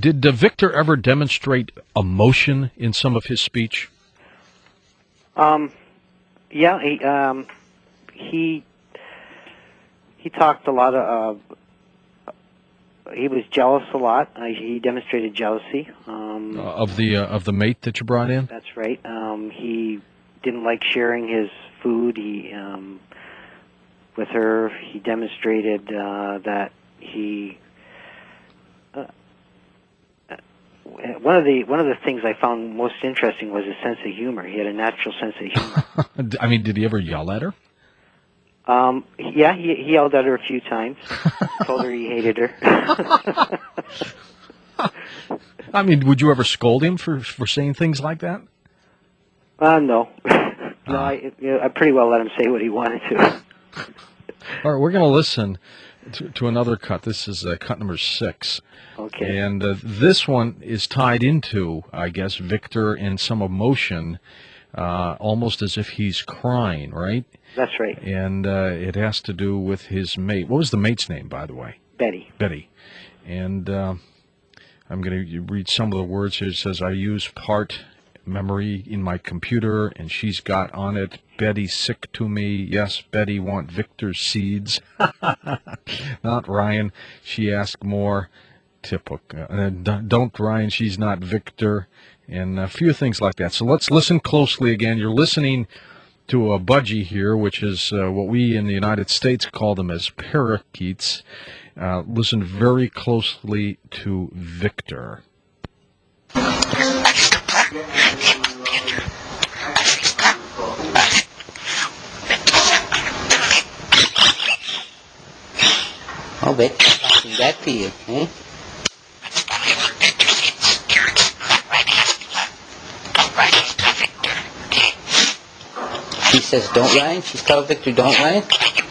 Did Victor ever demonstrate emotion in some of his speech? Yeah, he talked a lot of. He was jealous a lot. He demonstrated jealousy Of the mate that you brought in? That's right. He didn't like sharing his food. With her, he demonstrated that he. One of the things I found most interesting was his sense of humor. He had a natural sense of humor. I mean, did he ever yell at her? Yeah, he yelled at her a few times. Told her he hated her. I mean, would you ever scold him for saying things like that? No. No, I pretty well let him say what he wanted to. All right, we're going to listen to another cut. This is cut number 6. Okay. And this one is tied into, I guess, Victor and some emotion, almost as if he's crying, right? That's right. And it has to do with his mate. What was the mate's name, by the way? Betty. Betty. And I'm going to read some of the words here. It says, I use part memory in my computer, and she's got on it, Betty sick to me. Yes, Betty want Victor's seeds. Not Ryan. She asked more. Don't Ryan, she's not Victor. And a few things like that. So let's listen closely again. You're listening to a budgie here, which is what we in the United States call them as parakeets. Listen very closely to Victor. Oh, Victor's talking back to you, eh? She says, don't Ryan? She's telling Victor, don't Ryan?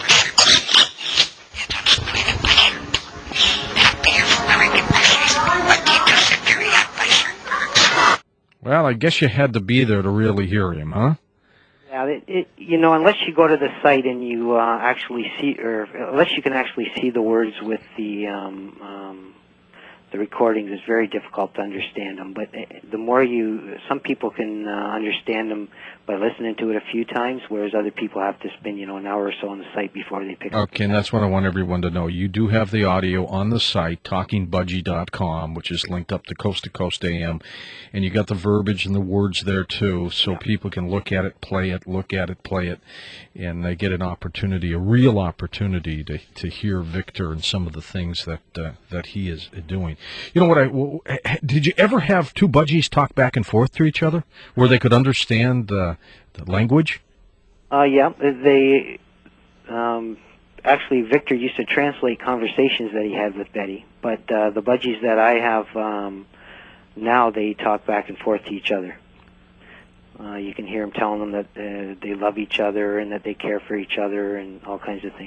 Well, I guess you had to be there to really hear him, huh? Yeah, unless you go to the site and you actually see, or unless you can actually see the words with the recordings, it's very difficult to understand them. But the more some people can understand them by listening to it a few times, whereas other people have to spend, an hour or so on the site before they pick up. Okay, and that's what I want everyone to know. You do have the audio on the site, talkingbudgie.com, which is linked up to Coast AM, and you got the verbiage and the words there too, so people can look at it, play it, and they get an opportunity, a real opportunity to hear Victor and some of the things that he is doing. You know what? Did you ever have two budgies talk back and forth to each other, where they could understand the language? Yeah, they actually Victor used to translate conversations that he had with Betty, but the budgies that I have now, they talk back and forth to each other. You can hear them telling them that they love each other and that they care for each other and all kinds of things.